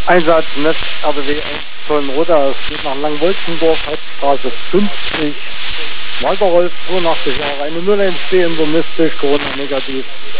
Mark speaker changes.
Speaker 1: Einsatz Netz RBW 1 von Roda, es geht nach Langwolkenburg, Hauptstraße 50, Walter Rolf, 82 Jahre, eine 01 stehen, so mystisch, Corona negativ.